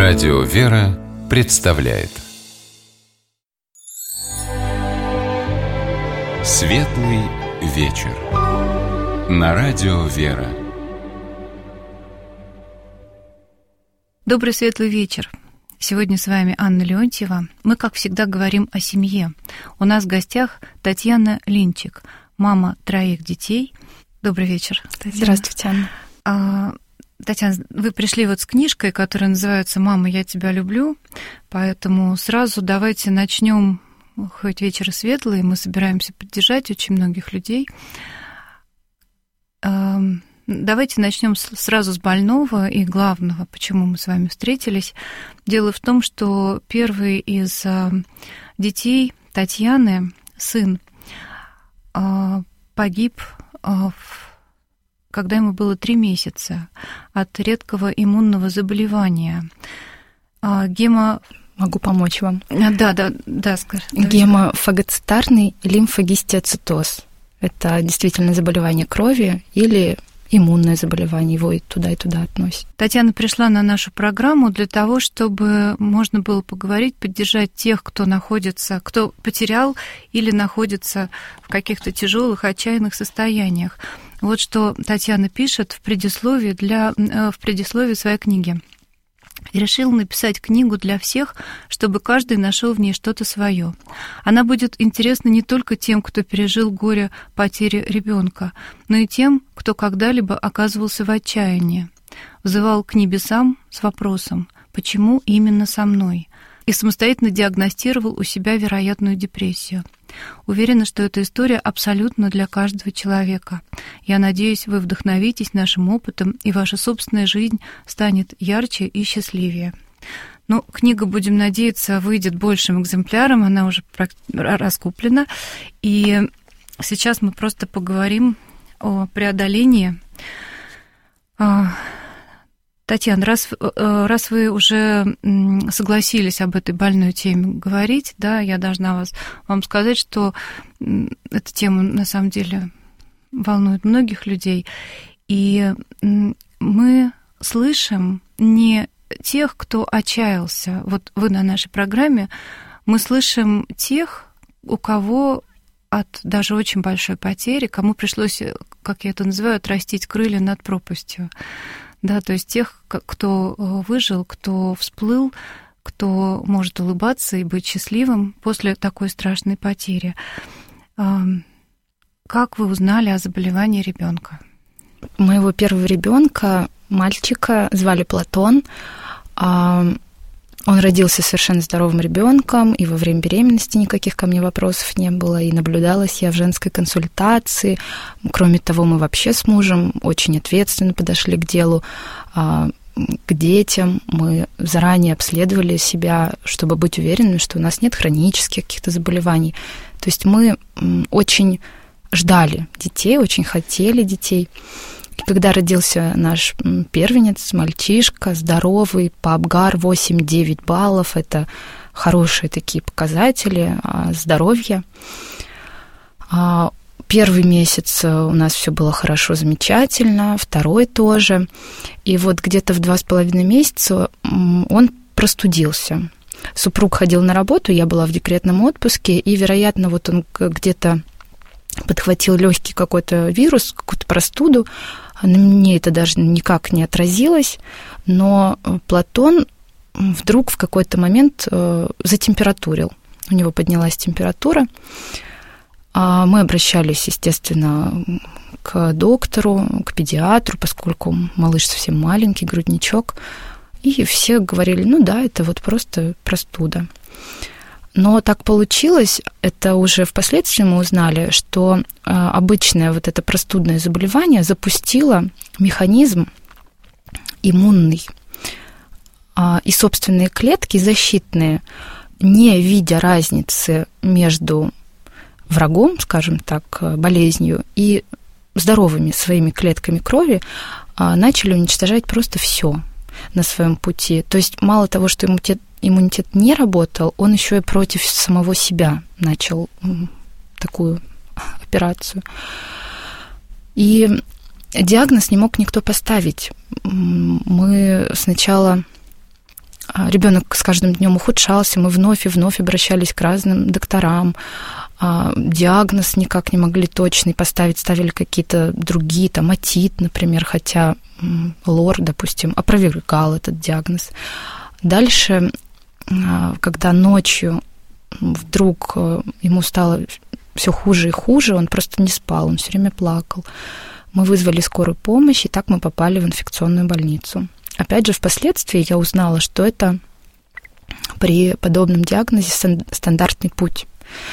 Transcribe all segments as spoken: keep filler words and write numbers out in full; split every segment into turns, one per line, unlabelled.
Радио «Вера» представляет Светлый вечер на Радио «Вера».
Добрый светлый вечер. Сегодня с вами Анна Леонтьева. Мы, как всегда, говорим о семье. У нас в гостях Татьяна Линчик, мама троих детей. Добрый вечер, Татьяна.
Здравствуйте, Анна.
А, Татьяна, вы пришли вот с книжкой, которая называется «Мама, я тебя люблю», поэтому сразу давайте начнем, хоть вечер светлый, мы собираемся поддержать очень многих людей. А, давайте начнем сразу с больного и главного, почему мы с вами встретились. Дело в том, что первый из детей Татьяны, сын, погиб в когда ему было три месяца, от редкого иммунного заболевания. Гемо...
Могу помочь вам.
Да, да, да, скажи.
Гемофагоцитарный лимфогистиоцитоз. Это действительно заболевание крови или иммунное заболевание, его и туда, и туда относят.
Татьяна пришла на нашу программу для того, чтобы можно было поговорить, поддержать тех, кто находится, кто потерял или находится в каких-то тяжелых, отчаянных состояниях. Вот что Татьяна пишет в предисловии, для, в предисловии своей книги. Решила написать книгу для всех, чтобы каждый нашел в ней что-то свое. Она будет интересна не только тем, кто пережил горе потери ребенка, но и тем, кто когда-либо оказывался в отчаянии, взывал к небесам с вопросом «Почему именно со мной?» и самостоятельно диагностировал у себя вероятную депрессию. Уверена, что эта история абсолютно для каждого человека. Я надеюсь, вы вдохновитесь нашим опытом, и ваша собственная жизнь станет ярче и счастливее. Ну, книга, будем надеяться, выйдет большим экземпляром, она уже раскуплена. И сейчас мы просто поговорим о преодолении. Татьяна, раз, раз вы уже согласились об этой больной теме говорить, да, я должна вас, вам сказать, что эта тема на самом деле волнует многих людей. И мы слышим не тех, кто отчаялся. Вот вы на нашей программе, мы слышим тех, у кого от даже очень большой потери, кому пришлось, как я это называю, отрастить крылья над пропастью. Да, то есть тех, кто выжил, кто всплыл, кто может улыбаться и быть счастливым после такой страшной потери. Как вы узнали о заболевании ребенка?
Моего первого ребенка, мальчика, звали Платон. Он родился совершенно здоровым ребенком, и во время беременности никаких ко мне вопросов не было, и наблюдалась я в женской консультации. Кроме того, мы вообще с мужем очень ответственно подошли к делу, к детям. Мы заранее обследовали себя, чтобы быть уверенными, что у нас нет хронических каких-то заболеваний. То есть мы очень ждали детей, очень хотели детей. И когда родился наш первенец, мальчишка, здоровый, по Апгар восемь-девять баллов, это хорошие такие показатели здоровья. Первый месяц у нас все было хорошо, замечательно, второй тоже. И вот где-то в два с половиной месяца он простудился. Супруг ходил на работу, я была в декретном отпуске, и, вероятно, вот он где-то подхватил легкий какой-то вирус, какую-то простуду. На мне это даже никак не отразилось, но Платон вдруг в какой-то момент затемпературил. У него поднялась температура. Мы обращались, естественно, к доктору, к педиатру, поскольку малыш совсем маленький, грудничок. И все говорили, ну да, это вот просто простуда. Но так получилось, это уже впоследствии мы узнали, что обычное вот это простудное заболевание запустило механизм иммунный. И собственные клетки защитные, не видя разницы между врагом, скажем так, болезнью, и здоровыми своими клетками крови, начали уничтожать просто все на своем пути. То есть мало того, что иммунитет иммунитет не работал, он еще и против самого себя начал такую операцию. И диагноз не мог никто поставить. Мы сначала Ребенок с каждым днем ухудшался, мы вновь и вновь обращались к разным докторам. Диагноз никак не могли точный поставить, ставили какие-то другие, там, отит, например, хотя лор, допустим, опровергал этот диагноз. Дальше, когда ночью вдруг ему стало все хуже и хуже, он просто не спал, он все время плакал. Мы вызвали скорую помощь, и так мы попали в инфекционную больницу. Опять же, впоследствии я узнала, что это при подобном диагнозе стандартный путь.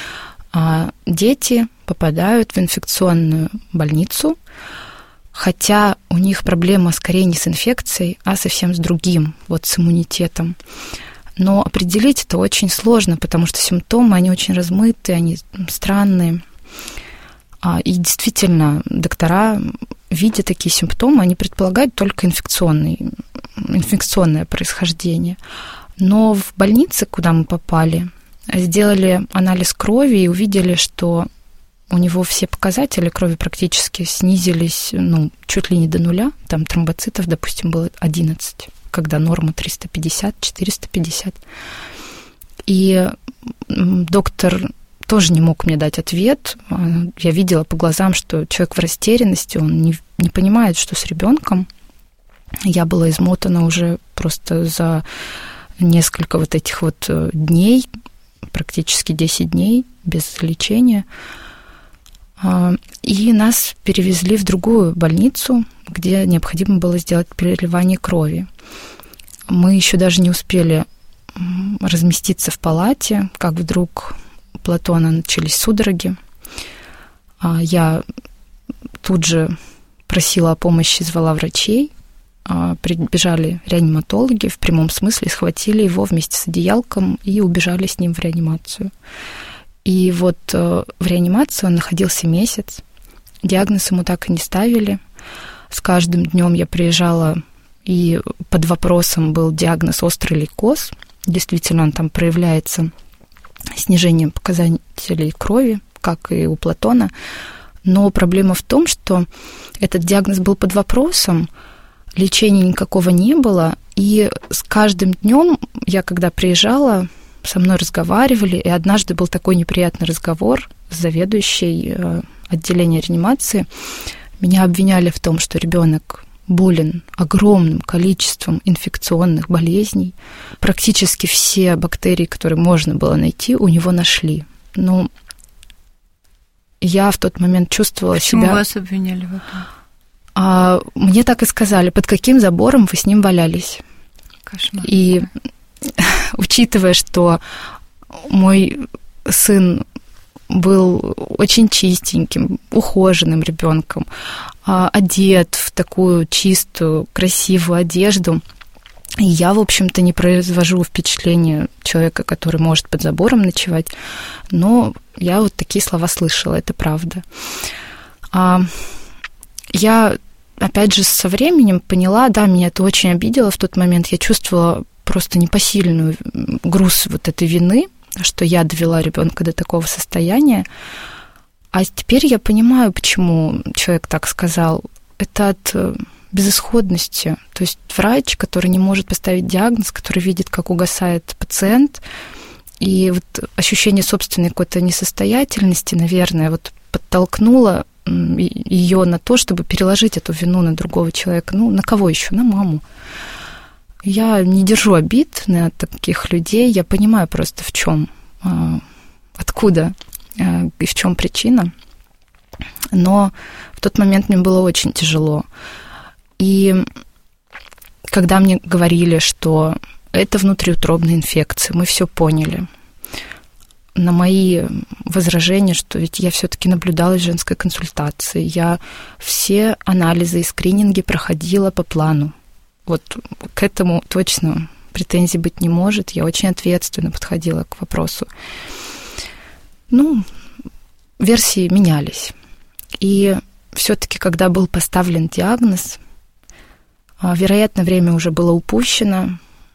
Дети попадают в инфекционную больницу, хотя у них проблема скорее не с инфекцией, а совсем с другим, вот с иммунитетом. Но определить это очень сложно, потому что симптомы, они очень размытые, они странные. И действительно, доктора, видя такие симптомы, они предполагают только инфекционный, инфекционное происхождение. Но в больнице, куда мы попали, сделали анализ крови и увидели, что у него все показатели крови практически снизились, ну, чуть ли не до нуля. Там тромбоцитов, допустим, было одиннадцать, когда норма триста пятьдесят - четыреста пятьдесят. И доктор тоже не мог мне дать ответ. Я видела по глазам, что человек в растерянности, он не, не понимает, что с ребенком. Я была измотана уже просто за несколько вот этих вот дней, практически десять дней без лечения. И нас перевезли в другую больницу, где необходимо было сделать переливание крови. Мы еще даже не успели разместиться в палате, как вдруг у Платона начались судороги. Я тут же просила о помощи, звала врачей. Прибежали реаниматологи, в прямом смысле схватили его вместе с одеялком и убежали с ним в реанимацию. И вот в реанимации он находился месяц. Диагноз ему так и не ставили. С каждым днем я приезжала, и под вопросом был диагноз острый лейкоз. Действительно, он там проявляется снижением показателей крови, как и у Платона. Но проблема в том, что этот диагноз был под вопросом, лечения никакого не было, и с каждым днем я, когда приезжала, со мной разговаривали, и однажды был такой неприятный разговор с заведующей отделения реанимации. Меня обвиняли в том, что ребенок болен огромным количеством инфекционных болезней. Практически все бактерии, которые можно было найти, у него нашли. Но я в тот момент чувствовала
Почему
себя...
Почему вас обвиняли в этом?
А мне так и сказали, под каким забором вы с ним валялись.
Кошмар.
И учитывая, что мой сын был очень чистеньким, ухоженным ребенком, одет в такую чистую, красивую одежду, и я, в общем-то, не произвожу впечатление человека, который может под забором ночевать, но я вот такие слова слышала, это правда. Я, опять же, со временем поняла, да, меня это очень обидело в тот момент, я чувствовала просто непосильную груз вот этой вины, что я довела ребенка до такого состояния. А теперь я понимаю, почему человек так сказал. Это от безысходности. То есть врач, который не может поставить диагноз, который видит, как угасает пациент, и вот ощущение собственной какой-то несостоятельности, наверное, вот подтолкнуло ее на то, чтобы переложить эту вину на другого человека. Ну, на кого еще? На маму. Я не держу обид на таких людей, я понимаю просто, в чем, откуда и в чем причина. Но в тот момент мне было очень тяжело. И когда мне говорили, что это внутриутробная инфекция, мы все поняли. На мои возражения, что ведь я все-таки наблюдала в женской консультации, я все анализы и скрининги проходила по плану. Вот к этому точно претензий быть не может. Я очень ответственно подходила к вопросу. Ну, версии менялись. И все-таки, когда был поставлен диагноз, вероятно, время уже было упущено.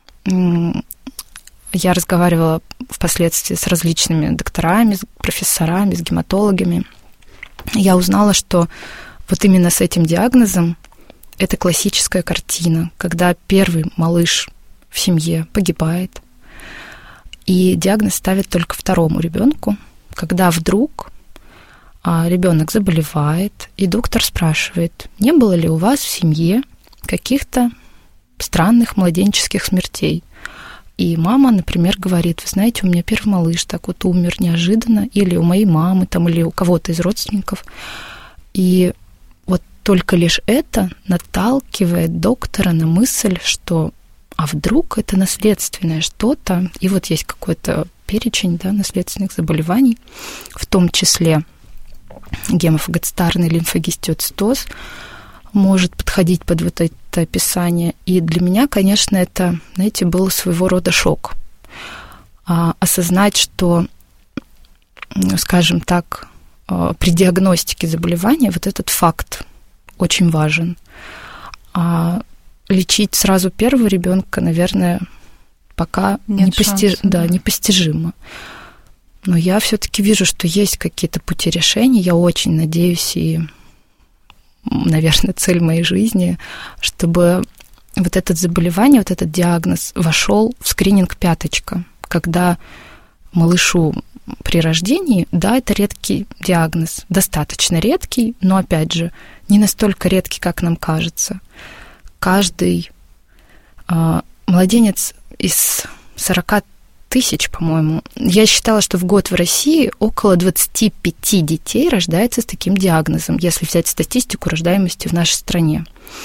Я разговаривала впоследствии с различными докторами, с профессорами, с гематологами. Я узнала, что вот именно с этим диагнозом это классическая картина, когда первый малыш в семье погибает. И диагноз ставят только второму ребенку, когда вдруг ребенок заболевает, и доктор спрашивает, не было ли у вас в семье каких-то странных младенческих смертей. И мама, например, говорит, вы знаете, у меня первый малыш так вот умер неожиданно, или у моей мамы, там, или у кого-то из родственников. И вот только лишь это наталкивает доктора на мысль, что а вдруг это наследственное что-то, и вот есть какой-то перечень, да, наследственных заболеваний, в том числе гемофагоцитарный лимфогистиоцитоз может подходить под вот это описание. И для меня, конечно, это, знаете, был своего рода шок. А, осознать, что, скажем так, при диагностике заболевания вот этот факт очень важен. А лечить сразу первого ребенка, наверное, пока непости... да, непостижимо. Но я все-таки вижу, что есть какие-то пути решения. Я очень надеюсь, и, наверное, цель моей жизни, чтобы вот это заболевание, вот этот диагноз вошел в скрининг пяточка, когда малышу при рождении, да, это редкий диагноз, достаточно редкий, но, опять же, не настолько редкий, как нам кажется. Каждый э, младенец из сорока тысяч, по-моему, я считала, что в год в России около двадцать пять детей рождается с таким диагнозом, если взять статистику рождаемости в нашей стране.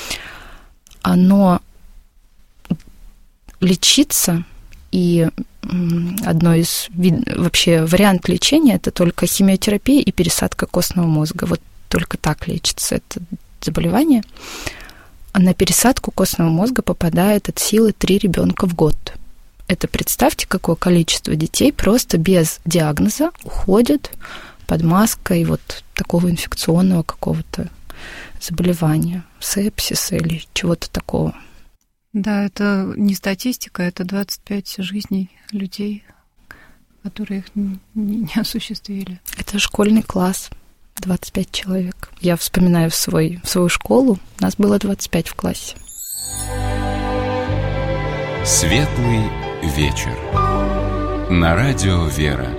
Но лечиться, и одно из вообще вариант лечения, это только химиотерапия и пересадка костного мозга. Вот только так лечится это заболевание. А на пересадку костного мозга попадает от силы три ребенка в год. Это представьте, какое количество детей просто без диагноза уходят под маской вот такого инфекционного какого-то заболевания, сепсиса или чего-то такого.
Да, это не статистика, это двадцать пять жизней людей, которые их не, не осуществили.
Это школьный класс, двадцать пять человек. Я вспоминаю свой, свою школу, нас было двадцать пять в классе.
Светлый вечер. На радио «Вера».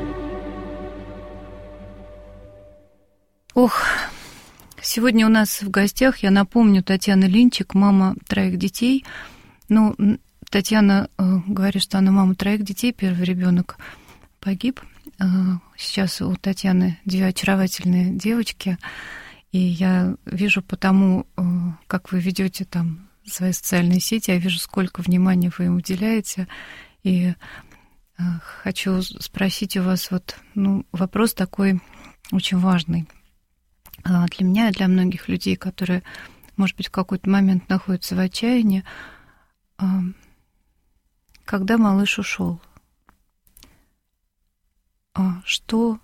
Ох, сегодня у нас в гостях, я напомню, Татьяна Линчик, мама троих детей. Ну, Татьяна э, говорит, что она мама троих детей, первый ребенок погиб. Э, сейчас у Татьяны две очаровательные девочки, и я вижу по тому, э, как вы ведете там свои социальные сети, я вижу, сколько внимания вы им уделяете, и э, хочу спросить у вас вот, ну, вопрос такой очень важный э, для меня и для многих людей, которые, может быть, в какой-то момент находятся в отчаянии. Когда малыш ушел, что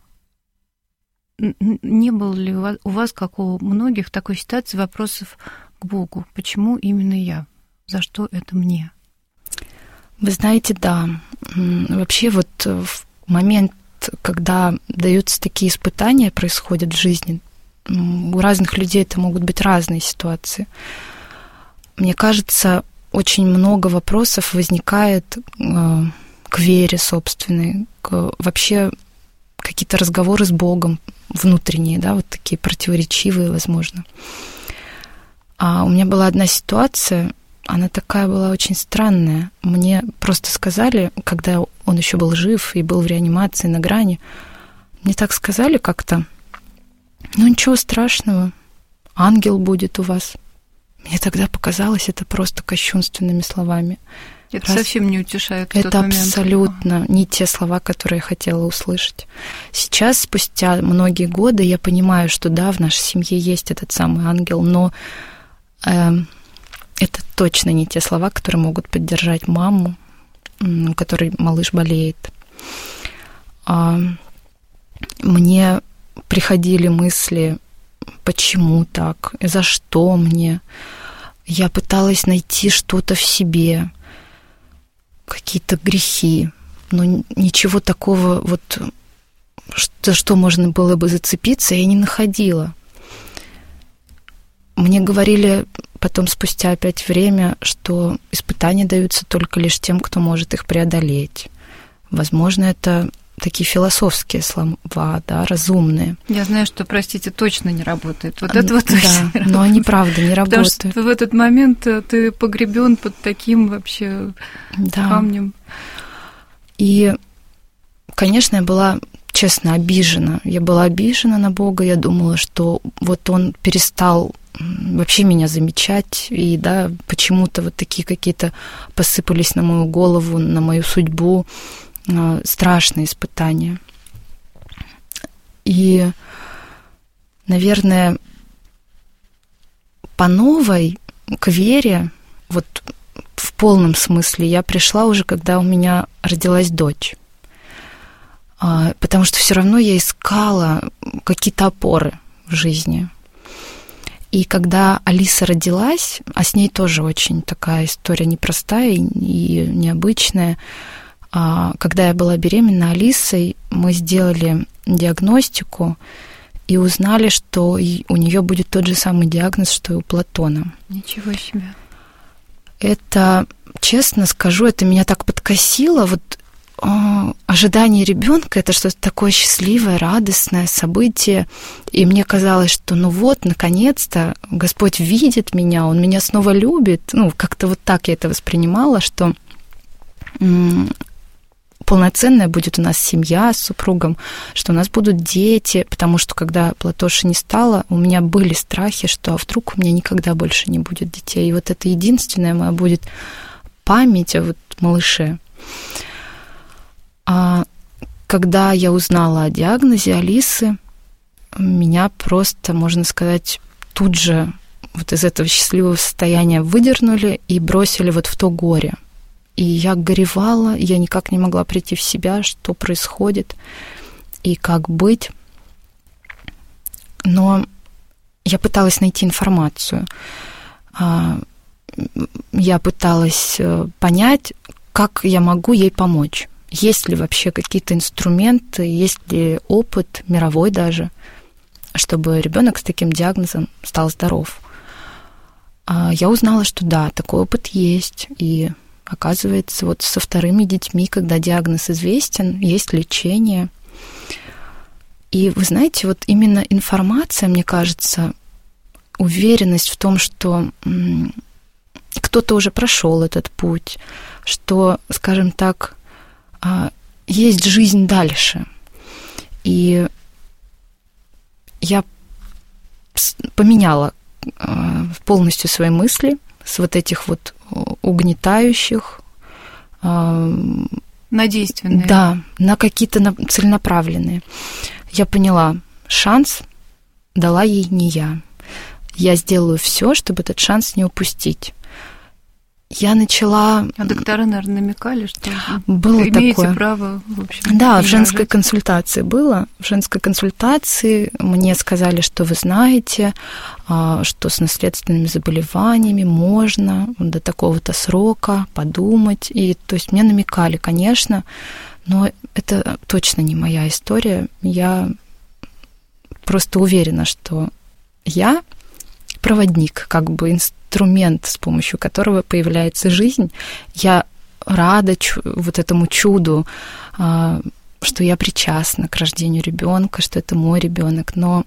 не было ли у вас, как у многих, в такой ситуации вопросов к Богу? Почему именно я? За что это мне?
Вы знаете, да. Вообще вот в момент, когда даются такие испытания, происходят в жизни, у разных людей это могут быть разные ситуации. Мне кажется, очень много вопросов возникает э, к вере собственной, к, вообще какие-то разговоры с Богом внутренние, да, вот такие противоречивые, возможно. А у меня была одна ситуация, она такая была очень странная. Мне просто сказали, когда он еще был жив и был в реанимации на грани, мне так сказали как-то, ну ничего страшного, ангел будет у вас. Мне тогда показалось это просто кощунственными словами.
Это Раз... совсем не утешает в
это
тот момент.
Это абсолютно не те слова, которые я хотела услышать. Сейчас, спустя многие годы, я понимаю, что да, в нашей семье есть этот самый ангел, но э, это точно не те слова, которые могут поддержать маму, у которой малыш болеет. А, мне приходили мысли, почему так, за что мне. Я пыталась найти что-то в себе, какие-то грехи, но ничего такого, вот, за что можно было бы зацепиться, я не находила. мне говорили потом, спустя опять время, что испытания даются только лишь тем, кто может их преодолеть. Возможно, это такие философские слова, да, разумные.
Я знаю, что, простите, точно не работает. Вот это вот точно
да, но они правда не работают.
Потому что в этот момент ты погребен под таким вообще да. камнем.
И, конечно, я была, честно, обижена. Я была обижена на Бога. Я думала, что вот Он перестал вообще меня замечать, и, да, почему-то вот такие какие-то посыпались на мою голову, на мою судьбу страшные испытания. И, наверное, по новой к вере, вот в полном смысле, я пришла уже, когда у меня родилась дочь. Потому что все равно я искала какие-то опоры в жизни. И когда Алиса родилась, а с ней тоже очень такая история непростая и необычная, когда я была беременна Алисой, мы сделали диагностику и узнали, что у нее будет тот же самый диагноз, что и у Платона.
Ничего себе.
Это, честно скажу, это меня так подкосило. Вот э, ожидание ребенка — это что-то такое счастливое, радостное событие. И мне казалось, что ну вот, наконец-то Господь видит меня, Он меня снова любит. Ну, как-то вот так я это воспринимала, что м- полноценная будет у нас семья с супругом, что у нас будут дети, потому что когда Платоши не стало, у меня были страхи, что а вдруг у меня никогда больше не будет детей. И вот это единственная моя будет память о вот малыше. А когда я узнала о диагнозе Алисы, меня просто, можно сказать, тут же вот из этого счастливого состояния выдернули и бросили вот в то горе. И я горевала, я никак не могла прийти в себя, что происходит и как быть. Но я пыталась найти информацию. Я пыталась понять, как я могу ей помочь. Есть ли вообще какие-то инструменты, есть ли опыт, мировой даже, чтобы ребенок с таким диагнозом стал здоров. Я узнала, что да, такой опыт есть, и оказывается, вот со вторыми детьми, когда диагноз известен, есть лечение. И вы знаете, вот именно информация, мне кажется, уверенность в том, что кто-то уже прошел этот путь, что, скажем так, есть жизнь дальше. И я поменяла полностью свои мысли с вот этих вот угнетающих.
На действенные.
Да, на какие-то целенаправленные. Я поняла, шанс дала ей не я. Я сделаю все, чтобы этот шанс не упустить. Я начала...
А доктора, наверное, намекали, что
было
вы имеете
такое.
право, в общем,
да, в женской
рожать.
консультации было. В женской консультации мне сказали, что вы знаете, что с наследственными заболеваниями можно до такого-то срока подумать. И, то есть мне намекали, конечно, но это точно не моя история. Я просто уверена, что я проводник, как бы инструмент, с помощью которого появляется жизнь. Я рада чу- вот этому чуду, э, что я причастна к рождению ребенка, что это мой ребенок, но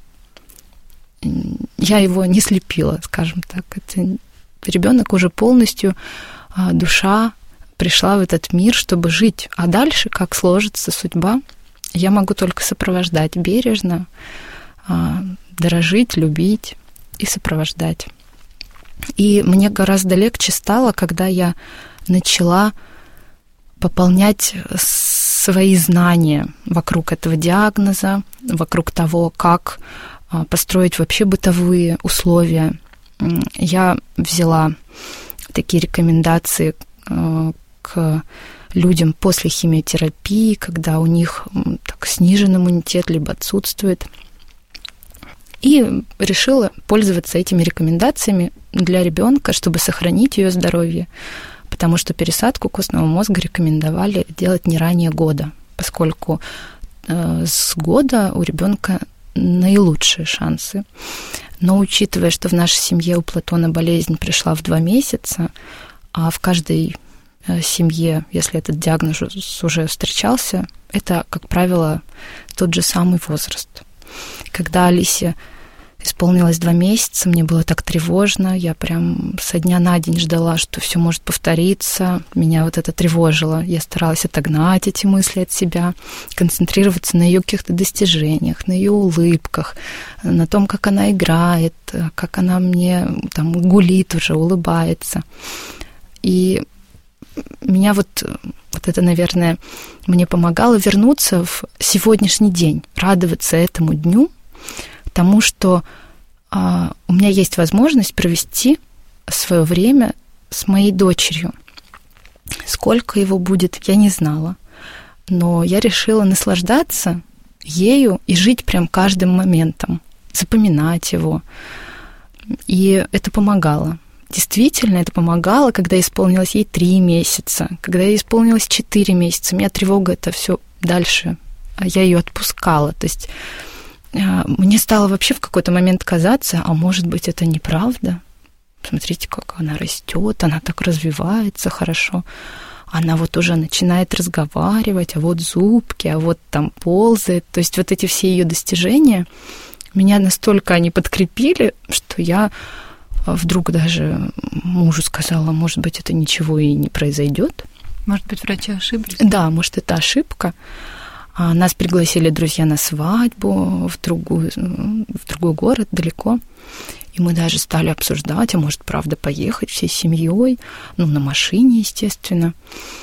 я его не слепила, скажем так. Это ребенок уже полностью, э, душа пришла в этот мир, чтобы жить. А дальше, как сложится судьба, я могу только сопровождать бережно, э, дорожить, любить и сопровождать. И мне гораздо легче стало, когда я начала пополнять свои знания вокруг этого диагноза, вокруг того, как построить вообще бытовые условия. Я взяла такие рекомендации к людям после химиотерапии, когда у них так снижен иммунитет, либо отсутствует. И решила пользоваться этими рекомендациями для ребенка, чтобы сохранить ее здоровье, потому что пересадку костного мозга рекомендовали делать не ранее года, поскольку э, с года у ребенка наилучшие шансы Но учитывая, что в нашей семье у Платона болезнь пришла в два месяца, а в каждой семье, если этот диагноз уже встречался, это, как правило, тот же самый возраст. Когда Алисе исполнилось два месяца, мне было так тревожно, я прям со дня на день ждала, что все может повториться, меня вот это тревожило. Я старалась отогнать эти мысли от себя, концентрироваться на ее каких-то достижениях, на ее улыбках, на том, как она играет, как она мне там гулит уже, улыбается. И меня вот, вот это, наверное, мне помогало вернуться в сегодняшний день, радоваться этому дню, тому, что а, у меня есть возможность провести свое время с моей дочерью. Сколько его будет, я не знала. Но я решила наслаждаться ею и жить прям каждым моментом, запоминать его. И это помогало. Действительно, это помогало, когда исполнилось ей три месяца, когда ей исполнилось четыре месяца. У меня тревога это все дальше, а я ее отпускала. То есть мне стало вообще в какой-то момент казаться, а может быть, это неправда. Смотрите, как она растет, она так развивается хорошо. Она вот уже начинает разговаривать, а вот зубки, а вот там ползает. То есть вот эти все ее достижения меня настолько они подкрепили, что я вдруг даже мужу сказала, может быть, это ничего и не произойдет.
Может быть, врачи ошиблись?
Да, может, это ошибка. Нас пригласили друзья на свадьбу в, другую, в другой город, далеко. И мы даже стали обсуждать, а может, правда, поехать всей семьей, ну, на машине, естественно.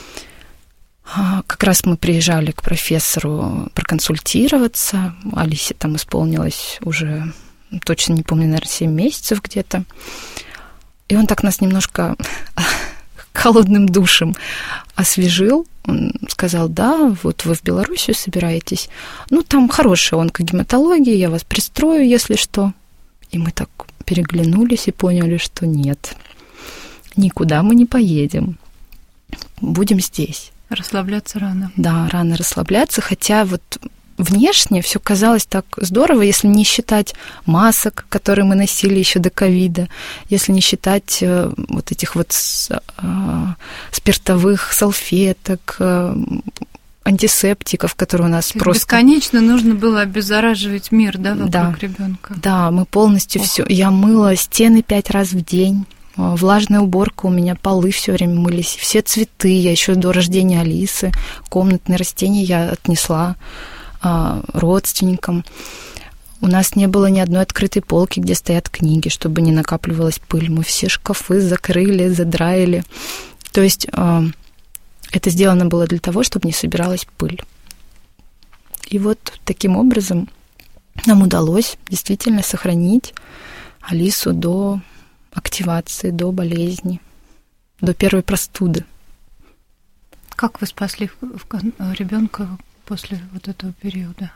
Как раз мы приезжали к профессору проконсультироваться. Алисе там исполнилось уже, точно не помню, наверное, семь месяцев где-то. И он так нас немножко холодным душем освежил. Он сказал, да, вот вы в Белоруссию собираетесь. Ну, там хорошая онкогематология, я вас пристрою, если что. И мы так переглянулись и поняли, что нет, никуда мы не поедем. Будем здесь.
Расслабляться рано.
Да, рано расслабляться, хотя вот внешне все казалось так здорово, если не считать масок, которые мы носили еще до ковида, если не считать вот этих вот спиртовых салфеток, антисептиков, которые у нас просто...
Бесконечно нужно было обеззараживать мир, да, вокруг
да,
ребенка.
Да, мы полностью все. Я мыла стены пять раз в день. Влажная уборка, у меня полы все время мылись, все цветы, я еще до рождения Алисы, комнатные растения я отнесла а, родственникам. У нас не было ни одной открытой полки, где стоят книги, чтобы не накапливалась пыль. Мы все шкафы закрыли, задраили. То есть а, это сделано было для того, чтобы не собиралась пыль. И вот таким образом нам удалось действительно сохранить Алису до активации, до болезни, до первой простуды.
Как вы спасли ребенка после вот этого периода?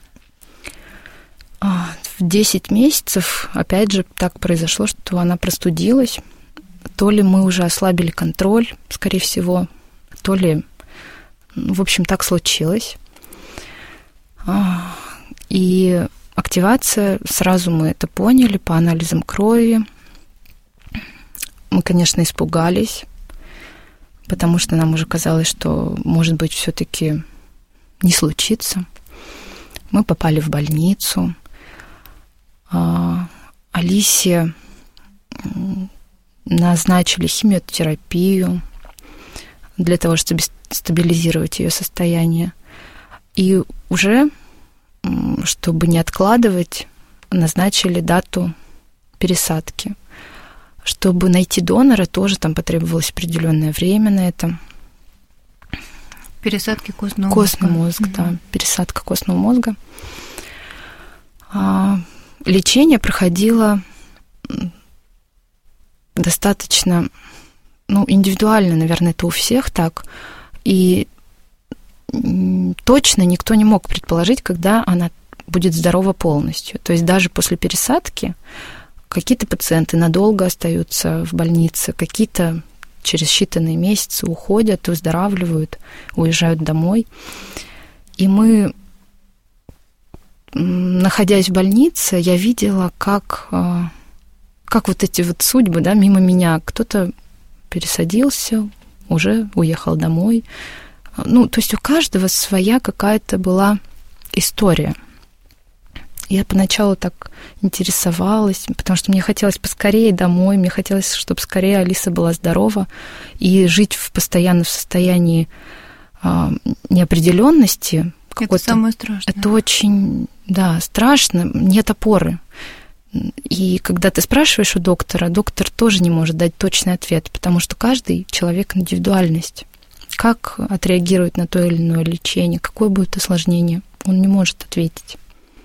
В десять месяцев, опять же, так произошло, что она простудилась. То ли мы уже ослабили контроль, скорее всего, то ли, в общем, так случилось. И активация, сразу мы это поняли по анализам крови. Мы, конечно, испугались, потому что нам уже казалось, что, может быть, все-таки не случится. Мы попали в больницу. Алисе назначили химиотерапию для того, чтобы стабилизировать ее состояние. И уже, чтобы не откладывать, назначили дату пересадки. Чтобы найти донора, тоже там потребовалось определенное время на это.
Пересадки костного,
костного
мозга.
мозга. Да, пересадка костного мозга. А, лечение проходило достаточно, ну, индивидуально, наверное, это у всех так. И точно никто не мог предположить, когда она будет здорова полностью. То есть даже после пересадки какие-то пациенты надолго остаются в больнице, какие-то через считанные месяцы уходят, выздоравливают, уезжают домой. И мы находясь в больнице, я видела, как, как вот эти вот судьбы, да, мимо меня. Кто-то пересадился, уже уехал домой. Ну, то есть у каждого своя какая-то была история. Я поначалу так интересовалась, потому что мне хотелось поскорее домой, мне хотелось, чтобы скорее Алиса была здорова, и жить в постоянно в состоянии а, неопределенности.
Это самое страшное.
Это очень, да, страшно, нет опоры. И когда ты спрашиваешь у доктора, доктор тоже не может дать точный ответ, потому что каждый человек индивидуальность. Как отреагирует на то или иное лечение, какое будет осложнение, он не может ответить.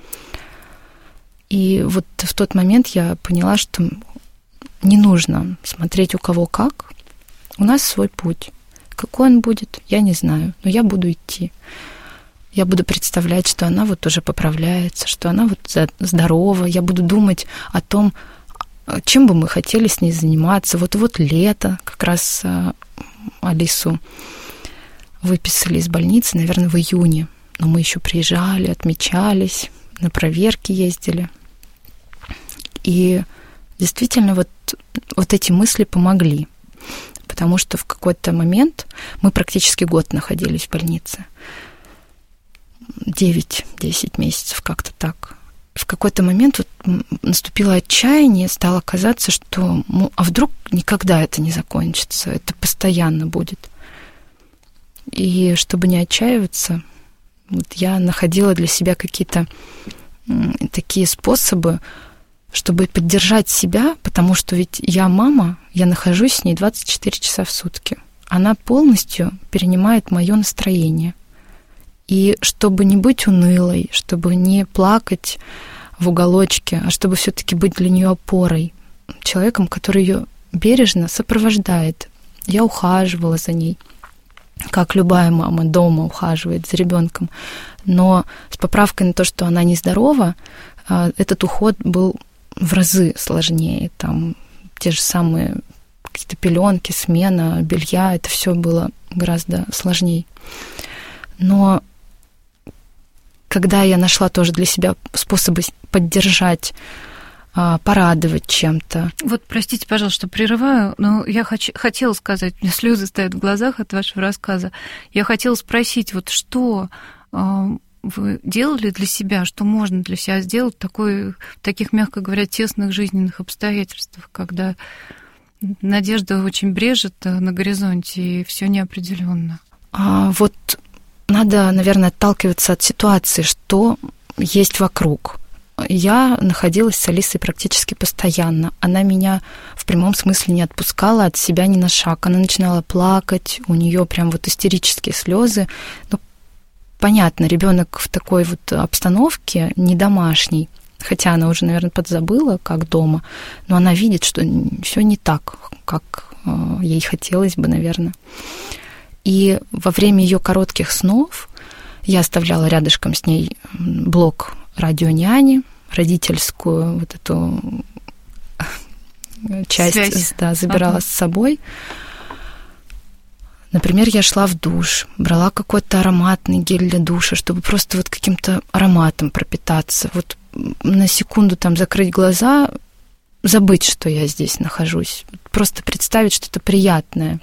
И вот в тот момент я поняла, что не нужно смотреть у кого как. У нас свой путь. Какой он будет, я не знаю, но я буду идти. Я буду представлять, что она вот уже поправляется, что она вот здорова. Я буду думать о том, чем бы мы хотели с ней заниматься. Вот-вот лето, как раз Алису выписали из больницы, наверное, в июне. Но мы еще приезжали, отмечались, на проверки ездили. И действительно вот, вот эти мысли помогли. Потому что в какой-то момент мы практически год находились в больнице. девять-десять месяцев, как-то так. В какой-то момент вот наступило отчаяние, стало казаться, что ну, а вдруг никогда это не закончится, это постоянно будет. И чтобы не отчаиваться, вот я находила для себя какие-то такие способы, чтобы поддержать себя, потому что ведь я мама, я нахожусь с ней двадцать четыре часа в сутки. Она полностью перенимает мое настроение. И чтобы не быть унылой, чтобы не плакать в уголочке, а чтобы все-таки быть для нее опорой, человеком, который ее бережно сопровождает. Я ухаживала за ней, как любая мама дома ухаживает за ребенком. Но с поправкой на то, что она нездорова, этот уход был в разы сложнее. Там те же самые какие-то пеленки, смена белья, это все было гораздо сложнее. Но когда я нашла тоже для себя способы поддержать, порадовать чем-то.
Вот, простите, пожалуйста, что прерываю, но я хочу, хотела сказать, у меня слезы стоят в глазах от вашего рассказа. Я хотела спросить, вот что вы делали для себя, что можно для себя сделать в, такой, в таких, мягко говоря, тесных жизненных обстоятельствах, когда надежда очень брежет на горизонте, и все неопределенно.
А вот надо, наверное, отталкиваться от ситуации, что есть вокруг. Я находилась с Алисой практически постоянно. Она меня в прямом смысле не отпускала от себя ни на шаг. Она начинала плакать, у нее прям вот истерические слезы. Ну, понятно, ребенок в такой вот обстановке, не домашней, хотя она уже, наверное, подзабыла, как дома, но она видит, что все не так, как ей хотелось бы, наверное. И во время ее коротких снов я оставляла рядышком с ней блок радионяни, родительскую вот эту часть, да, забирала ага. с собой. Например, я шла в душ, брала какой-то ароматный гель для душа, чтобы просто вот каким-то ароматом пропитаться. Вот на секунду там закрыть глаза, забыть, что я здесь нахожусь. Просто представить что-то приятное.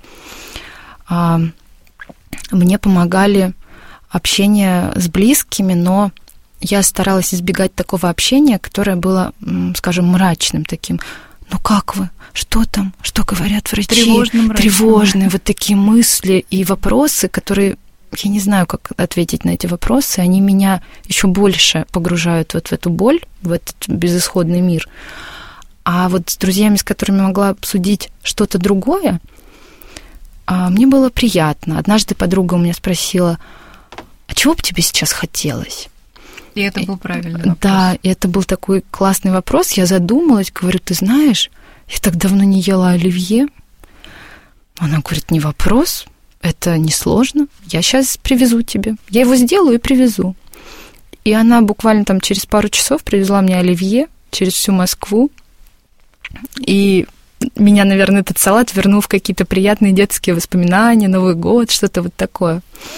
Мне помогали общение с близкими, но я старалась избегать такого общения, которое было, скажем, мрачным таким. Ну как вы? Что там? Что говорят врачи?
Тревожным,
Тревожные вот такие мысли и вопросы, которые я не знаю, как ответить на эти вопросы. Они меня еще больше погружают вот в эту боль, в этот безысходный мир. А вот с друзьями, с которыми могла обсудить что-то другое, мне было приятно. Однажды подруга у меня спросила: а чего бы тебе сейчас хотелось?
И это был правильный вопрос.
Да, и это был такой классный вопрос. Я задумалась, говорю: ты знаешь, я так давно не ела оливье. Она говорит: не вопрос, это несложно, я сейчас привезу тебе. Я его сделаю и привезу. И она буквально там через пару часов привезла мне оливье через всю Москву. И меня, наверное, этот салат вернул в какие-то приятные детские воспоминания, Новый год, что-то вот такое.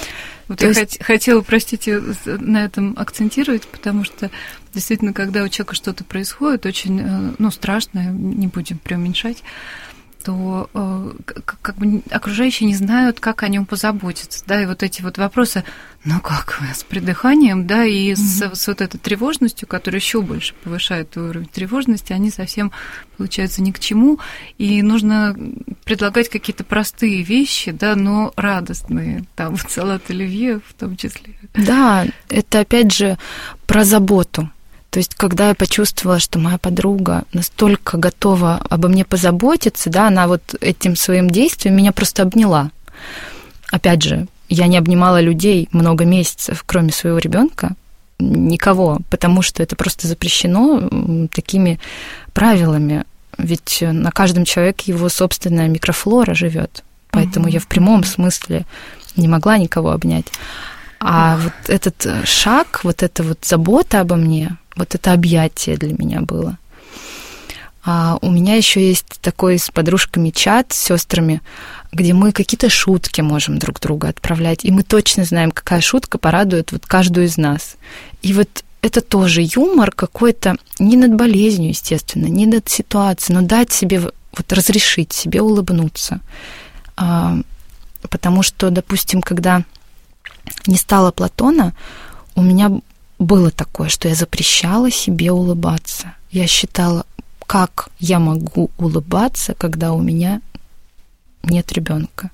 Вот я есть... хотела, простите, на этом акцентировать, потому что действительно, когда у человека что-то происходит, очень, ну, страшное, не будем преуменьшать, то как бы окружающие не знают, как о нем позаботиться, да, и вот эти вот вопросы, ну как, с придыханием, да, и mm-hmm. с, с вот этой тревожностью, которая еще больше повышает уровень тревожности, они совсем, получается, ни к чему, и нужно предлагать какие-то простые вещи, да, но радостные, там, салат оливье в том числе.
Да, это опять же про заботу. То есть, когда я почувствовала, что моя подруга настолько готова обо мне позаботиться, да, она вот этим своим действием меня просто обняла. Опять же, я не обнимала людей много месяцев, кроме своего ребенка, никого, потому что это просто запрещено такими правилами. Ведь на каждом человеке его собственная микрофлора живет, поэтому mm-hmm. я в прямом смысле не могла никого обнять. А mm-hmm. вот этот шаг, вот эта вот забота обо мне, вот это объятие для меня было. А у меня еще есть такой с подружками чат, с сестрами, где мы какие-то шутки можем друг друга отправлять, и мы точно знаем, какая шутка порадует вот каждую из нас. И вот это тоже юмор какой-то не над болезнью, естественно, не над ситуацией, но дать себе, вот разрешить себе улыбнуться. А, потому что, допустим, когда не стало Платона, у меня было такое, что я запрещала себе улыбаться. Я считала, как я могу улыбаться, когда у меня нет ребенка.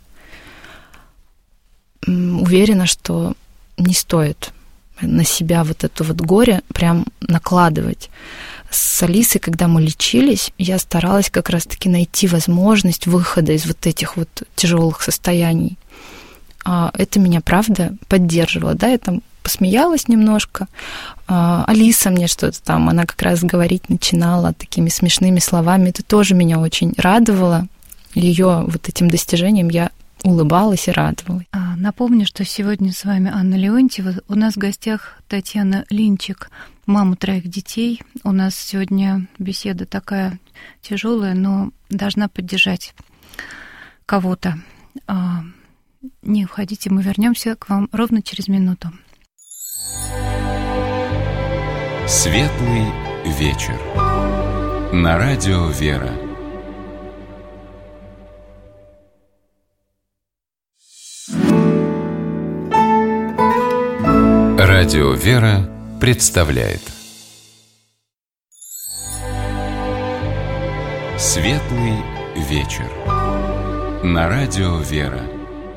Уверена, что не стоит на себя вот это вот горе прям накладывать. С Алисой, когда мы лечились, я старалась как раз-таки найти возможность выхода из вот этих вот тяжелых состояний. Это меня, правда, поддерживало. Да, я там посмеялась немножко. Алиса мне что-то там, она как раз говорить начинала такими смешными словами. Это тоже меня очень радовало. Ее вот этим достижением я улыбалась и радовалась.
Напомню, что сегодня с вами Анна Леонтьева. У нас в гостях Татьяна Линчик, мама троих детей. У нас сегодня беседа такая тяжелая, но должна поддержать кого-то. Не уходите, мы вернемся к вам ровно через минуту.
Светлый вечер. На радио Вера. Радио Вера представляет Светлый вечер. На радио Вера.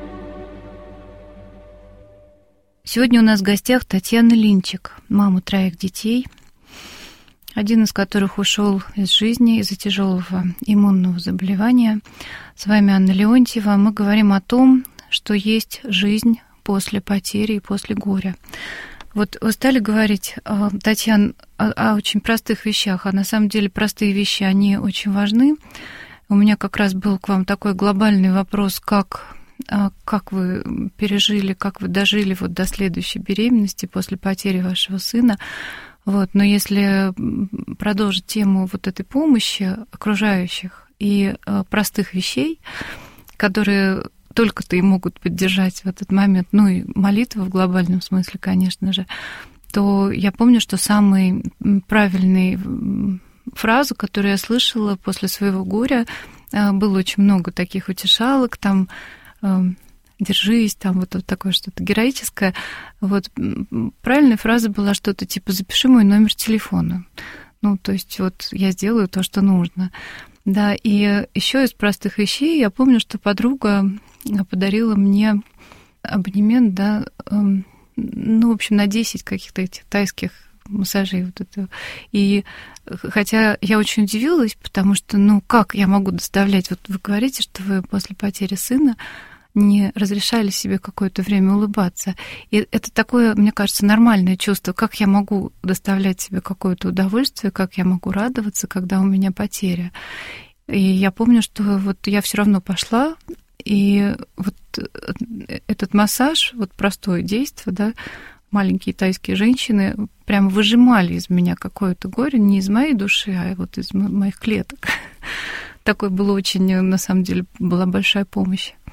Сегодня у нас в гостях Татьяна Линчик, мама троих детей, один из которых ушел из жизни из-за тяжелого иммунного заболевания. С вами Анна Леонтьева. Мы говорим о том, что есть жизнь после потери и после горя. Вот вы стали говорить, Татьяна, о, о очень простых вещах, а на самом деле простые вещи, они очень важны. У меня как раз был к вам такой глобальный вопрос, как... Как вы пережили, как вы дожили вот до следующей беременности после потери вашего сына. Вот. Но если продолжить тему вот этой помощи окружающих и простых вещей, которые только-то и могут поддержать в этот момент, ну и молитва в глобальном смысле, конечно же, то я помню, что самой правильной фразу, которую я слышала после своего горя, было очень много таких утешалок, там держись, там вот, вот такое что-то героическое. Вот правильная фраза была что-то типа «запиши мой номер телефона». Ну, то есть вот я сделаю то, что нужно. Да, и еще из простых вещей я помню, что подруга подарила мне абонемент, да, ну, в общем, на десять каких-то этих тайских массажей. Вот это. И хотя я очень удивилась, потому что, ну, как я могу доставлять... Вот вы говорите, что вы после потери сына не разрешали себе какое-то время улыбаться. И это такое, мне кажется, нормальное чувство. Как я могу доставлять себе какое-то удовольствие, как я могу радоваться, когда у меня потеря. И я помню, что вот я все равно пошла, и вот этот массаж, вот простое действие, да, маленькие тайские женщины прямо выжимали из меня какое-то горе, не из моей души, а вот из моих клеток. Такой было очень, на самом деле, была большая помощь.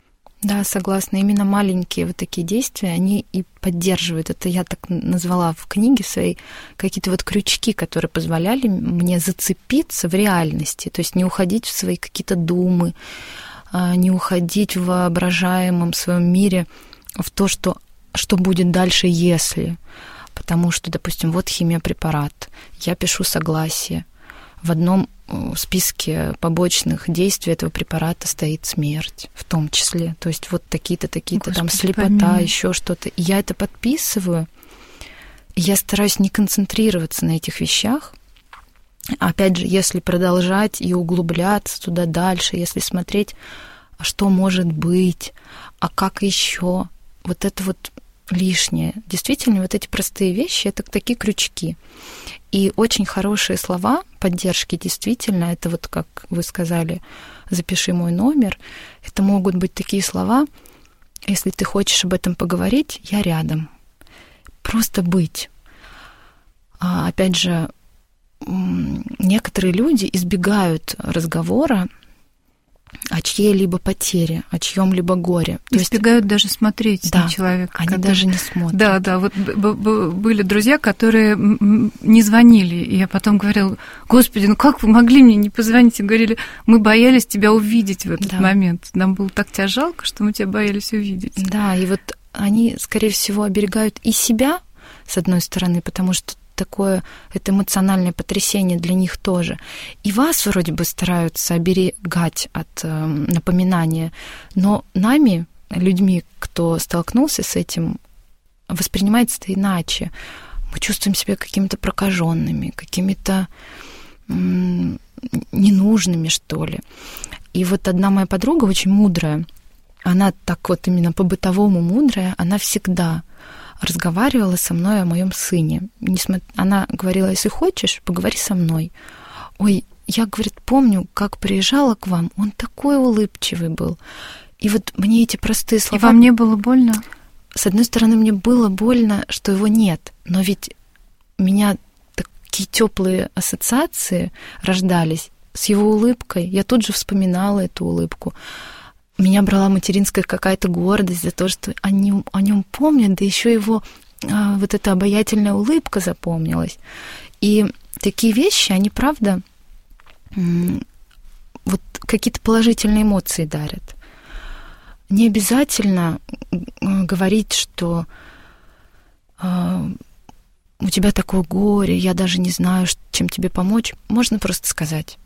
Да, согласна. Именно маленькие вот такие действия, они и поддерживают. Это я так назвала в книге своей какие-то вот крючки, которые позволяли мне зацепиться в реальности, то есть не уходить в свои какие-то думы, не уходить в воображаемом своем мире в то, что, что будет дальше, если. Потому что, допустим, вот химиопрепарат, я пишу согласие. В одном списке побочных действий этого препарата стоит смерть, в том числе. То есть вот такие-то, такие-то, Господи, там слепота, помилуй. Еще что-то. И я это подписываю, и я стараюсь не концентрироваться на этих вещах. Опять же, если продолжать и углубляться туда дальше, если смотреть, что может быть, а как еще, вот это вот лишнее. Действительно, вот эти простые вещи — это такие крючки. И очень хорошие слова поддержки, действительно, это вот, как вы сказали, запиши мой номер. Это могут быть такие слова, если ты хочешь об этом поговорить, я рядом. Просто быть. А, опять же, некоторые люди избегают разговора о чьей-либо потере, о чьем-либо горе. То
избегают
есть,
даже смотреть
да,
на человека.
Они
когда...
даже не смотрят.
Да, да, вот были друзья, которые не звонили, и я потом говорила: Господи, ну как вы могли мне не позвонить? И говорили: мы боялись тебя увидеть в этот да. момент. Нам было так тебя жалко, что мы тебя боялись увидеть.
Да, и вот они, скорее всего, оберегают и себя, с одной стороны, потому что такое это эмоциональное потрясение для них тоже. И вас вроде бы стараются оберегать от э, напоминания, но нами, людьми, кто столкнулся с этим, воспринимается это иначе. Мы чувствуем себя какими-то прокаженными, какими-то м- ненужными, что ли. И вот одна моя подруга, очень мудрая, она так вот именно по-бытовому мудрая, она всегда разговаривала со мной о моем сыне. Она говорила: если хочешь, поговори со мной. Ой, я, говорит, помню, как приезжала к вам, он такой улыбчивый был. И вот мне эти простые слова...
И вам не было больно?
С одной стороны, мне было больно, что его нет, но ведь у меня такие теплые ассоциации рождались с его улыбкой. Я тут же вспоминала эту улыбку. Меня брала материнская какая-то гордость за то, что о нем, о нем помнят, да еще его а, вот эта обаятельная улыбка запомнилась. И такие вещи, они, правда, м- вот какие-то положительные эмоции дарят. Не обязательно говорить, что а, у тебя такое горе, я даже не знаю, чем тебе помочь. Можно просто сказать: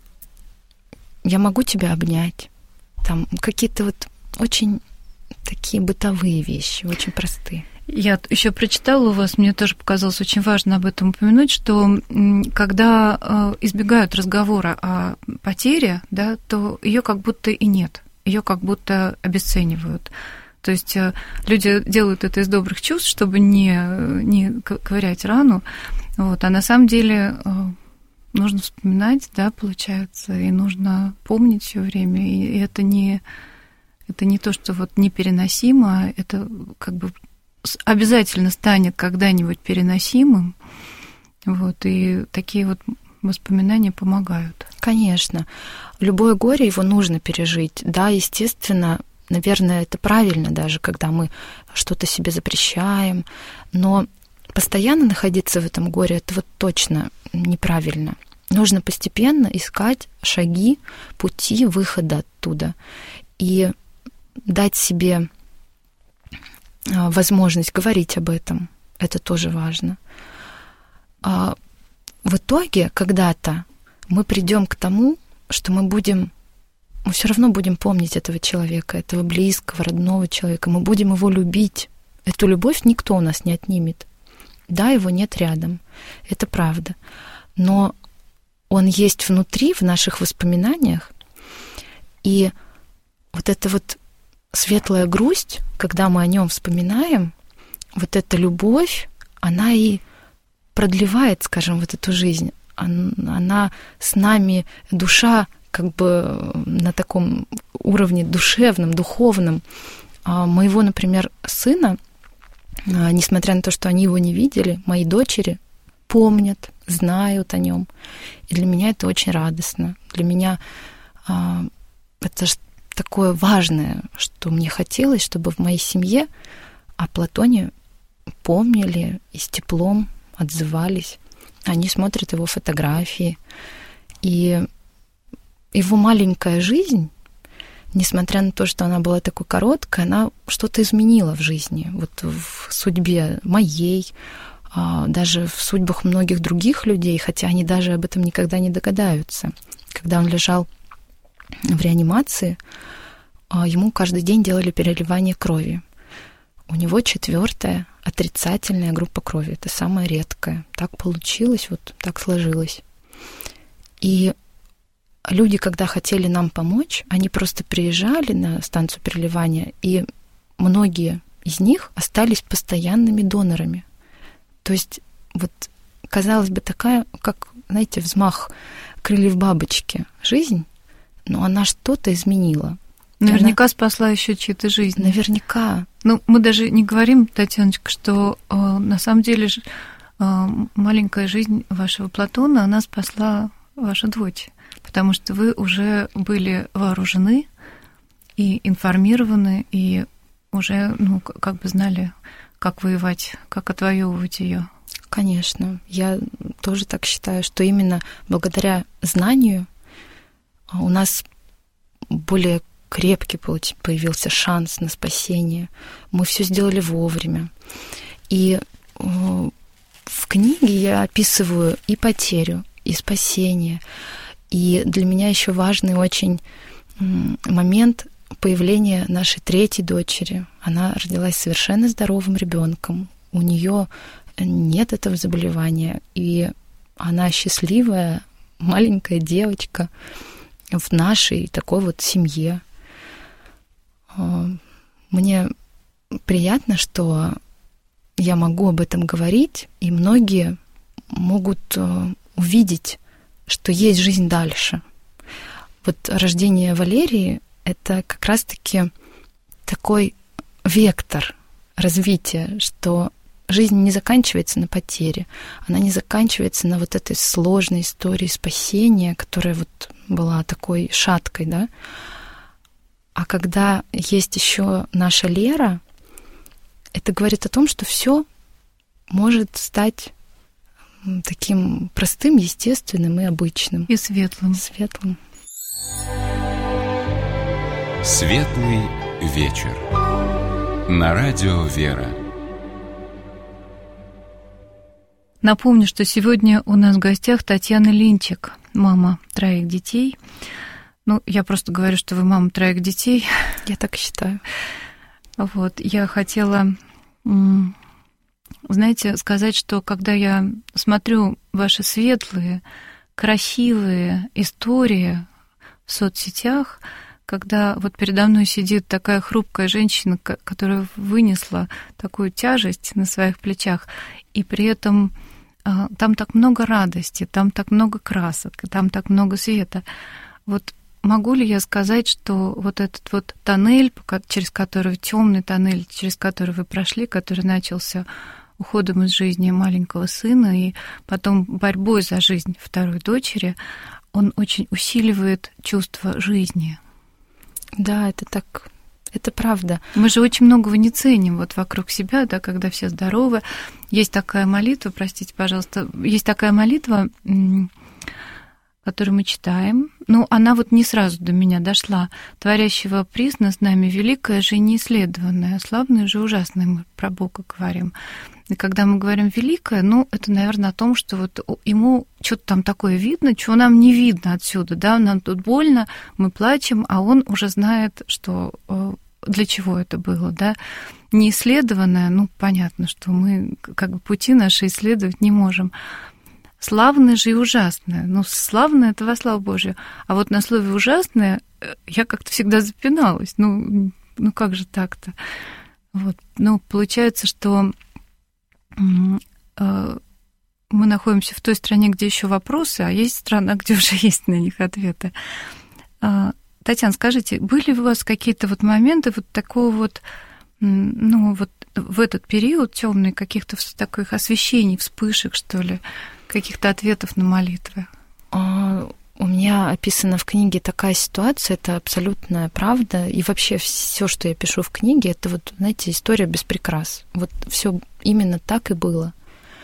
я могу тебя обнять. Там какие-то вот очень такие бытовые вещи, очень простые.
Я еще прочитала у вас, мне тоже показалось очень важно об этом упомянуть, что когда избегают разговора о потере, да, то ее как будто и нет, ее как будто обесценивают. То есть люди делают это из добрых чувств, чтобы не, не ковырять рану, вот, а на самом деле нужно вспоминать, да, получается, и нужно помнить все время. И это не, это не то, что вот непереносимо, это как бы обязательно станет когда-нибудь переносимым. Вот, и такие вот воспоминания помогают.
Конечно. Любое горе, его нужно пережить. Да, естественно, наверное, это правильно даже, когда мы что-то себе запрещаем, но постоянно находиться в этом горе — это вот точно неправильно. Нужно постепенно искать шаги, пути выхода оттуда и дать себе возможность говорить об этом. Это тоже важно. А в итоге когда-то мы придем к тому, что мы будем, мы все равно будем помнить этого человека, этого близкого, родного человека. Мы будем его любить. Эту любовь никто у нас не отнимет. Да, его нет рядом, это правда, но он есть внутри, в наших воспоминаниях, и вот эта вот светлая грусть, когда мы о нем вспоминаем, вот эта любовь, она и продлевает, скажем, вот эту жизнь, она с нами, душа как бы на таком уровне душевном, духовном. Моего, например, сына, несмотря на то, что они его не видели, мои дочери помнят, знают о нем. И для меня это очень радостно. Для меня а, это такое важное, что мне хотелось, чтобы в моей семье о Платоне помнили и с теплом отзывались. Они смотрят его фотографии. И его маленькая жизнь, несмотря на то, что она была такой короткой, она что-то изменила в жизни, вот в судьбе моей, даже в судьбах многих других людей, хотя они даже об этом никогда не догадаются. Когда он лежал в реанимации, ему каждый день делали переливание крови. У него четвертая отрицательная группа крови. Это самая редкая. Так получилось, вот так сложилось. И люди, когда хотели нам помочь, они просто приезжали на станцию переливания, и многие из них остались постоянными донорами. То есть вот, казалось бы, такая, как, знаете, взмах крыльев бабочки жизнь, но она что-то изменила.
Наверняка
она...
спасла еще чьи-то жизни.
Наверняка.
Ну, мы даже не говорим, Татьяночка, что э, на самом деле э, маленькая жизнь вашего Платона, она спасла вашу дочь, потому что вы уже были вооружены и информированы, и уже, ну, как бы знали, как воевать, как отвоевывать ее.
Конечно. Я тоже так считаю, что именно благодаря знанию у нас более крепкий появился шанс на спасение. Мы все сделали вовремя. И в книге я описываю и потерю, и спасение. И для меня еще важный очень момент появления нашей третьей дочери. Она родилась совершенно здоровым ребенком. У нее нет этого заболевания, и она счастливая маленькая девочка в нашей такой вот семье. Мне приятно, что я могу об этом говорить, и многие могут увидеть, что есть жизнь дальше. Вот рождение Валерии — это как раз-таки такой вектор развития, что жизнь не заканчивается на потере, она не заканчивается на вот этой сложной истории спасения, которая вот была такой шаткой, да. А когда есть еще наша Лера, это говорит о том, что все может стать таким простым, естественным и обычным.
И светлым.
Светлым.
Светлый вечер. На радио «Вера».
Напомню, что сегодня у нас в гостях Татьяна Линчик, мама троих детей. Ну, я просто говорю, что вы мама троих детей.
Я так считаю.
Вот, я хотела, знаете, сказать, что когда я смотрю ваши светлые, красивые истории в соцсетях, когда вот передо мной сидит такая хрупкая женщина, которая вынесла такую тяжесть на своих плечах, и при этом там так много радости, там так много красок, там так много света. Вот могу ли я сказать, что вот этот вот тоннель, через который, темный тоннель, через который вы прошли, который начался уходом из жизни маленького сына и потом борьбой за жизнь второй дочери, он очень усиливает чувство жизни?
Да, это так, это правда.
Мы же очень многого не ценим вот вокруг себя, да, когда все здоровы. Есть такая молитва, простите, пожалуйста, есть такая молитва, которую мы читаем. Ну, она вот не сразу до меня дошла. «Творящего присно с нами великое же неисследованное, славное же ужасное», мы про Бога говорим. И когда мы говорим «великое», ну, это, наверное, о том, что вот ему что-то там такое видно, чего нам не видно отсюда, да, нам тут больно, мы плачем, а он уже знает, что для чего это было, да. Неисследованное, ну, понятно, что мы как бы пути наши исследовать не можем. Славное же и ужасное. Ну, славное — это во славу Божию. А вот на слове «ужасное» я как-то всегда запиналась. Ну, ну как же так-то? Вот. Ну, получается, что э, мы находимся в той стране, где еще вопросы, а есть страна, где уже есть на них ответы. Э, Татьяна, скажите, были у вас какие-то вот моменты вот такого вот, ну, вот в этот период темный, каких-то таких освещений, вспышек, что ли, каких-то ответов на молитвы?
У у меня описана в книге такая ситуация, это абсолютная правда, и вообще все, что я пишу в книге, это вот, знаете, история без прикрас. Вот все именно так и было.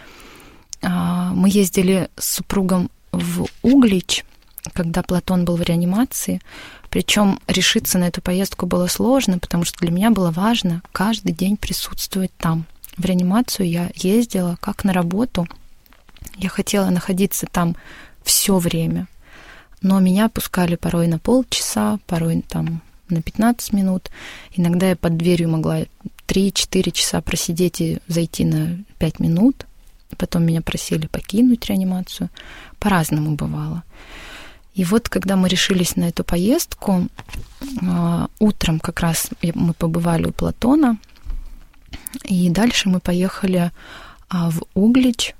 Мы ездили с супругом в Углич, когда Платон был в реанимации, причем решиться на эту поездку было сложно, потому что для меня было важно каждый день присутствовать там. В реанимацию я ездила как на работу, я хотела находиться там все время. Но меня пускали порой на полчаса, порой там на пятнадцать минут. Иногда я под дверью могла три-четыре часа просидеть и зайти на пять минут. Потом меня просили покинуть реанимацию. По-разному бывало. И вот, когда мы решились на эту поездку, утром как раз мы побывали у Платона, и дальше мы поехали в Углич.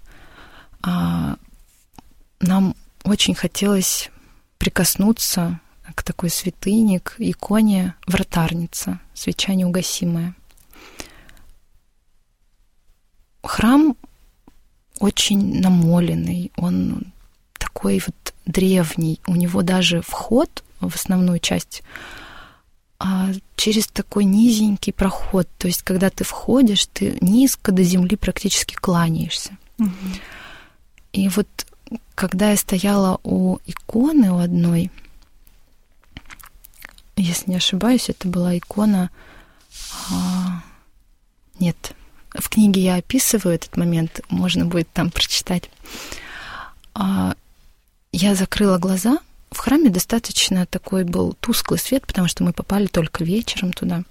Нам очень хотелось прикоснуться к такой святыне, к иконе Вратарница, свеча неугасимая. Храм очень намоленный, он такой вот древний, у него даже вход в основную часть а через такой низенький проход, то есть когда ты входишь, ты низко до земли практически кланяешься. Угу. И вот когда я стояла у иконы у одной, если не ошибаюсь, это была икона... А, нет, в книге я описываю этот момент, можно будет там прочитать. А, я закрыла глаза. В храме достаточно такой был тусклый свет, потому что мы попали только вечером туда.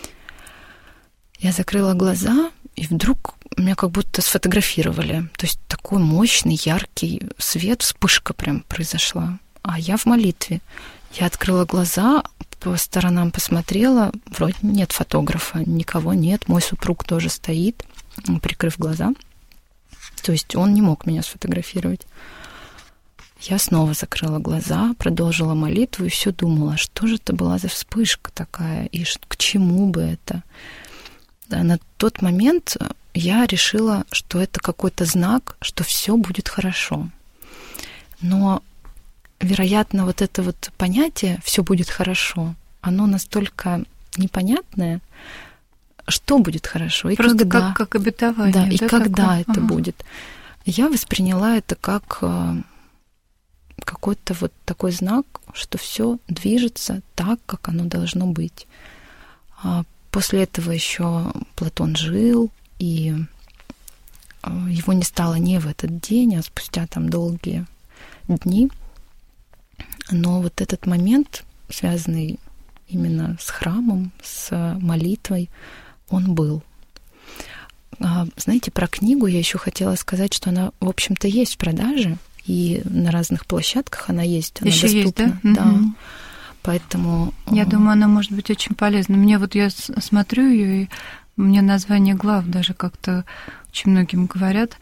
Я закрыла глаза, и вдруг меня как будто сфотографировали. То есть такой мощный, яркий свет, вспышка прям произошла. А я в молитве. Я открыла глаза, по сторонам посмотрела, вроде нет фотографа, никого нет. Мой супруг тоже стоит, прикрыв глаза. То есть он не мог меня сфотографировать. Я снова закрыла глаза, продолжила молитву и все думала, что же это была за вспышка такая, и к чему бы это. Да, на тот момент я решила, что это какой-то знак, что все будет хорошо. Но, вероятно, вот это вот понятие «все будет хорошо», оно настолько непонятное, что будет хорошо и
просто
когда.
Как, как обетование.
Да, и
да,
когда
такое?
это
Ага.
будет. Я восприняла это как какой-то вот такой знак, что все движется так, как оно должно быть. После этого еще Платон жил, и его не стало не в этот день, а спустя там долгие дни. Но вот этот момент, связанный именно с храмом, с молитвой, он был. Знаете, про книгу я еще хотела сказать, что она, в общем-то, есть в продаже, и на разных площадках она есть, она
еще
доступна.
Есть, да?
Да.
Угу.
Поэтому...
Я думаю, она может быть очень полезна. Мне вот я смотрю ее, и мне название глав даже как-то очень многим говорят.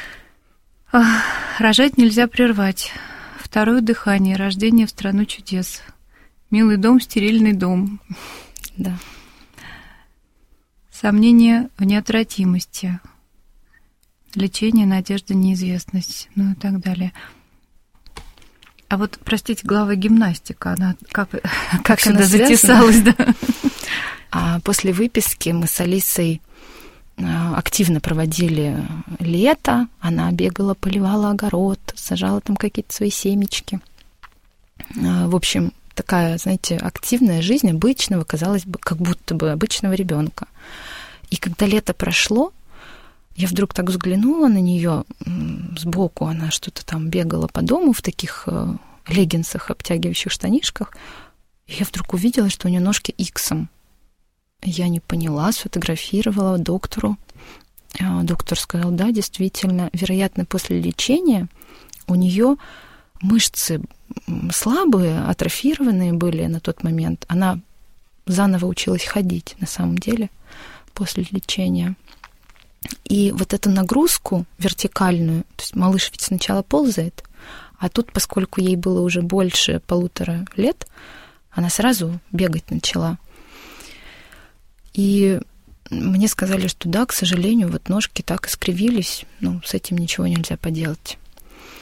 «Рожать нельзя прервать. Второе дыхание. Рождение в страну чудес. Милый дом, стерильный дом».
Да.
Сомнение в неотвратимости. Лечение, надежда, неизвестность. Ну и так далее. А вот, простите, глава гимнастика, она как, как, как сюда затесалась? Да?
А после выписки мы с Алисой активно проводили лето. Она бегала, поливала огород, сажала там какие-то свои семечки. В общем, такая, знаете, активная жизнь обычного, казалось бы, как будто бы обычного ребенка. И когда лето прошло, я вдруг так взглянула на нее сбоку, она что-то там бегала по дому в таких леггинсах, обтягивающих штанишках, и я вдруг увидела, что у нее ножки иксом. Я не поняла, сфотографировала доктору. Доктор сказал, да, действительно, вероятно, после лечения у нее мышцы слабые, атрофированные были на тот момент. Она заново училась ходить, на самом деле, после лечения. И вот эту нагрузку вертикальную, то есть малыш ведь сначала ползает, а тут, поскольку ей было уже больше полутора лет, она сразу бегать начала. И мне сказали, что да, к сожалению, вот ножки так искривились, ну, с этим ничего нельзя поделать.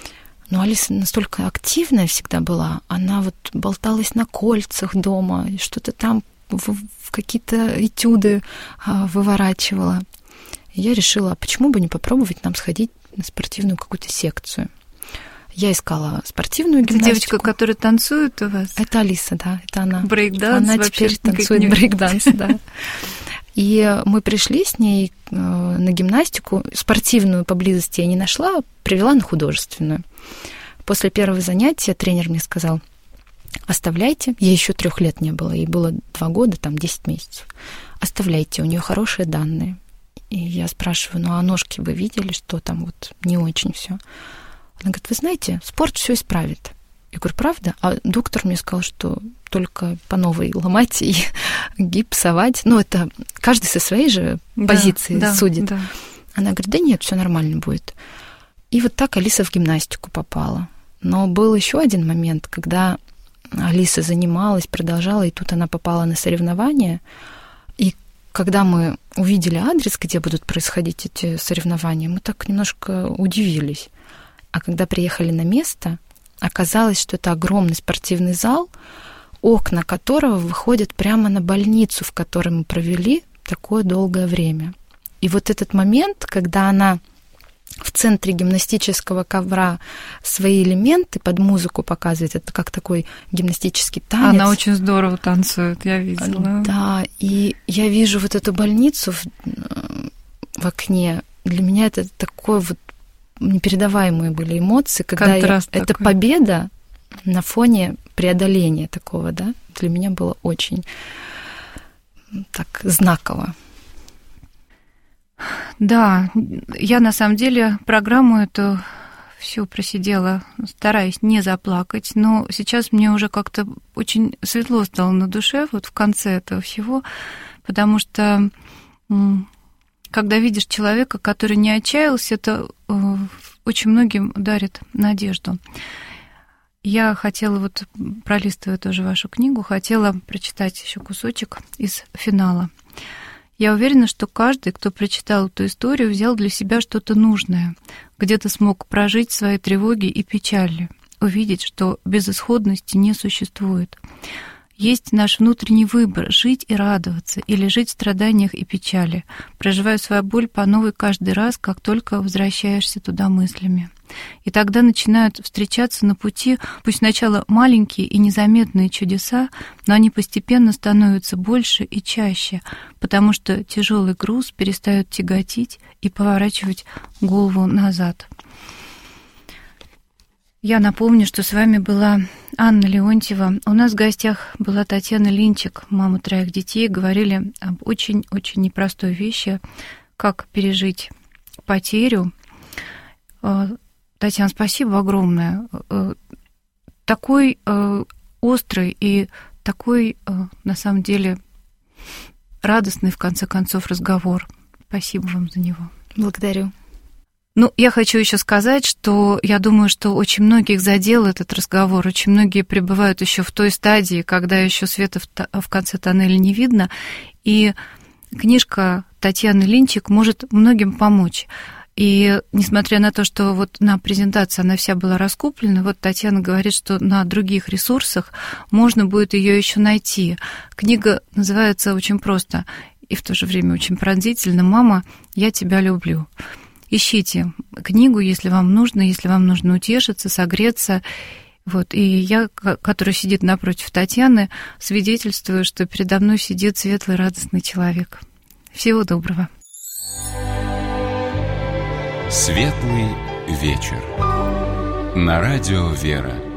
Но Алиса настолько активная всегда была, она вот болталась на кольцах дома, что-то там в, в какие-то этюды а, выворачивала. И я решила, а почему бы не попробовать нам сходить на спортивную какую-то секцию. Я искала спортивную
это
гимнастику.
Девочка, которая танцует у вас?
Это Алиса, да, это она.
Брейк-данс
Она теперь танцует брейк-данс, да. И мы пришли с ней на гимнастику. Спортивную поблизости я не нашла, привела на художественную. После первого занятия тренер мне сказал: оставляйте. Ей еще трех лет не было, ей было два года, там десять месяцев. Оставляйте, у нее хорошие данные. И я спрашиваю: ну а ножки вы видели, что там вот не очень все? Она говорит: вы знаете, спорт все исправит. Я говорю: правда? А доктор мне сказал, что только по новой ломать и гипсовать. Ну, это каждый со своей же да, позиции да, судит. Да. Она говорит: да нет, все нормально будет. И вот так Алиса в гимнастику попала. Но был еще один момент, когда Алиса занималась, продолжала, и тут она попала на соревнования. И когда мы увидели адрес, где будут происходить эти соревнования, мы так немножко удивились. А когда приехали на место, оказалось, что это огромный спортивный зал, окна которого выходят прямо на больницу, в которой мы провели такое долгое время. И вот этот момент, когда она в центре гимнастического ковра свои элементы под музыку показывает, это как такой гимнастический танец.
Она очень здорово танцует, я видела.
Да, и я вижу вот эту больницу в, в окне. Для меня это такое вот непередаваемые были эмоции, когда я, это победа на фоне преодоления такого, да, для меня было очень так знаково.
Да, я на самом деле программу эту всю просидела, стараясь не заплакать, но сейчас мне уже как-то очень светло стало на душе вот в конце этого всего, потому что когда видишь человека, который не отчаялся, это очень многим дарит надежду. Я хотела, вот пролистывая тоже вашу книгу, хотела прочитать еще кусочек из финала. Я уверена, что каждый, кто прочитал эту историю, взял для себя что-то нужное, где-то смог прожить свои тревоги и печали, увидеть, что безысходности не существует. Есть наш внутренний выбор — жить и радоваться, или жить в страданиях и печали, проживая свою боль по новой каждый раз, как только возвращаешься туда мыслями. И тогда начинают встречаться на пути, пусть сначала маленькие и незаметные чудеса, но они постепенно становятся больше и чаще, потому что тяжелый груз перестает тяготить и поворачивать голову назад. Я напомню, что с вами была Анна Леонтьева. У нас в гостях была Татьяна Линчик, мама троих детей. Говорили об очень-очень непростой вещи, как пережить потерю. Татьяна, спасибо огромное. Такой острый и такой, на самом деле, радостный, в конце концов, разговор. Спасибо вам за него.
Благодарю.
Ну, я хочу еще сказать, что я думаю, что очень многих задел этот разговор, очень многие пребывают еще в той стадии, когда еще света в, в конце тоннеля не видно, и книжка Татьяны Линчик может многим помочь. И несмотря на то, что вот на презентации она вся была раскуплена, вот Татьяна говорит, что на других ресурсах можно будет ее еще найти. Книга называется очень просто и в то же время очень пронзительно «Мама, я тебя люблю». Ищите книгу, если вам нужно, если вам нужно утешиться, согреться. Вот. И я, которая сидит напротив Татьяны, свидетельствую, что передо мной сидит светлый, радостный человек. Всего доброго.
Светлый вечер. На радио «Вера».